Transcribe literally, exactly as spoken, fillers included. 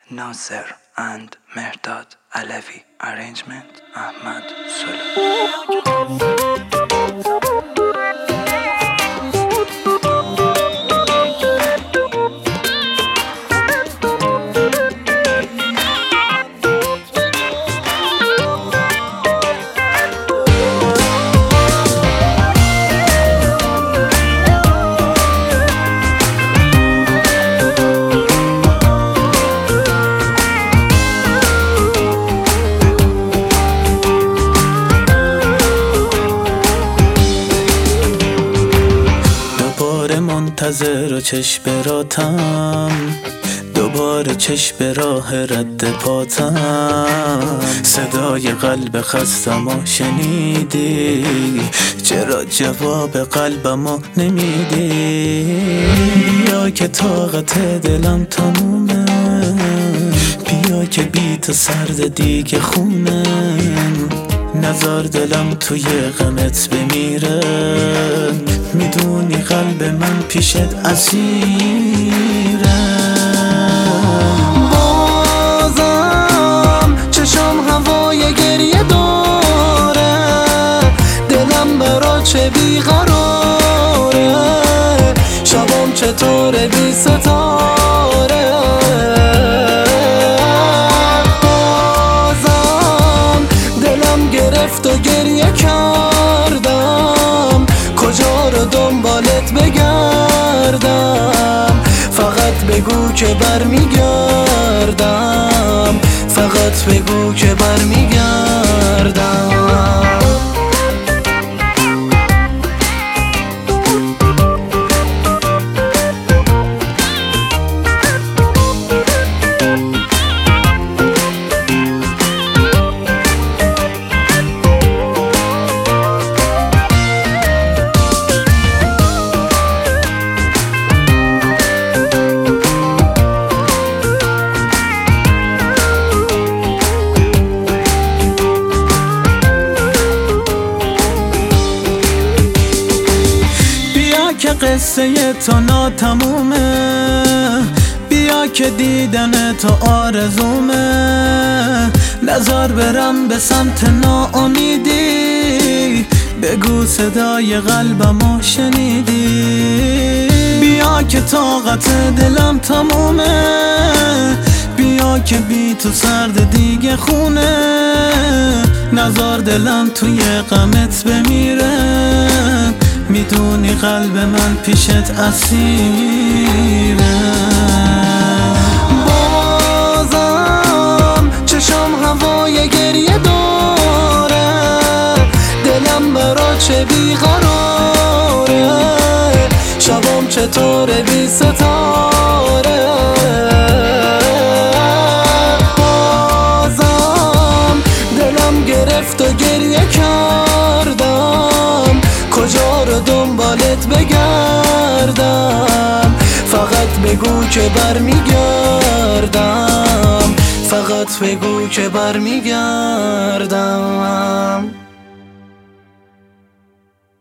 Nasser and Mehrdad Alavi. Arrangement Ahmad Sulu. منتظر و چشم براتم، دوباره چشم راه رد پاتم. صدای قلب خستم و شنیدی، چرا جواب قلبمو نمیدی؟ بیا که طاقت دلم تمومه، بیا که بی تو سرد دیگه خونه. نزار دلم توی غمت بمیره، میدونی قلب من پیشت اسیره. بازم چشم هوای گریه داره، دلم برا چه بیقراره. شبم چطوره بی ستاره، گرفت و گریه کردم. کجا رو دنبالت بگردم؟ فقط بگو که برمیگردم، فقط بگو که برمیگردم. که قصه تو ناتمومه، بیا که دیدن تو آرزومه. نزار برم به سمت ناامیدی، بگو صدای قلبمو شنیدی. بیا که طاقت دلم تمومه، بیا که بی تو سرد دیگه خونه. نزار دلم توی غمت بمیره، میدونی قلب من پیشت اسیره. بازم چشم هوای گریه داره، دلم برا چه بیقراره. شبم چطوره بی ستاره، بازم دلم گرفت و گریه کردم. کجا رو دنبالت بگردم؟ فقط بگو که برمیگردم، فقط بگو که برمیگردم.